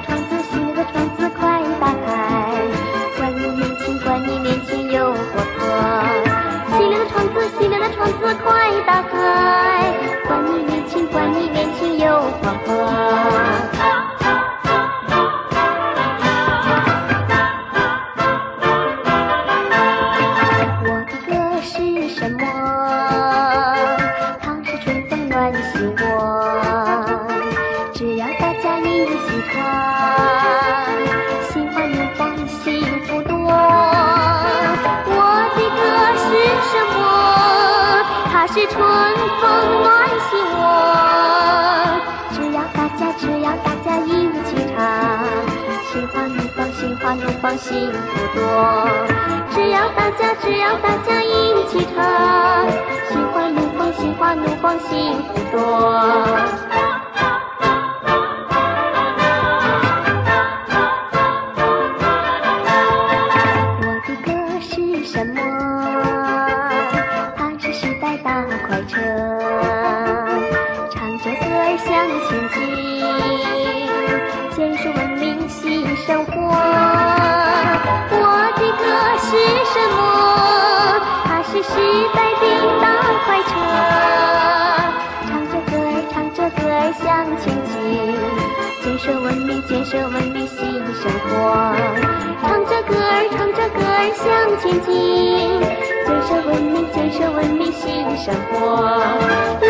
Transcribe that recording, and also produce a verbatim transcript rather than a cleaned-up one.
窗子，心灵的窗子快打开，管你年轻，管你年轻又活泼。心灵的窗子，心灵的窗子快打开，管你年轻，管你年轻又活泼。只要大家一起唱，心花怒放，幸福多。我的歌是什么？它是春风暖心窝。只要大家，只要大家一起唱，心花怒放，心花怒放，幸福多。只要大家，只要大家一起唱，心花怒放，心花怒放，幸福多。什么？它是时代大快车，唱着歌儿向前进，建设文明新生活。我的歌是什么？它是时代的大快车，唱着歌儿，唱着歌儿向前进，建设文明，建设文明新生活。唱着歌儿，唱着歌儿向前进，建设文明，建设文明新生活。